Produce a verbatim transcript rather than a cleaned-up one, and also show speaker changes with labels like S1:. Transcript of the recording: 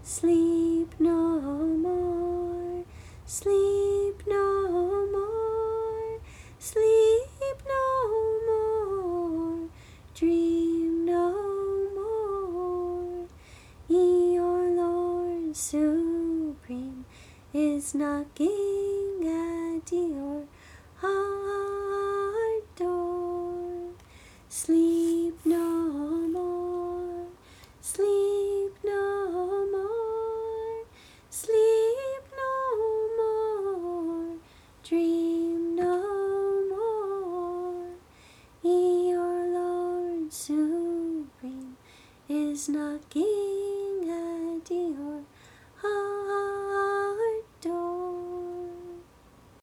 S1: Sleep no more, sleep no more, sleep no more, dream no more. Your Lord supreme is knocking at your heart door. Sleep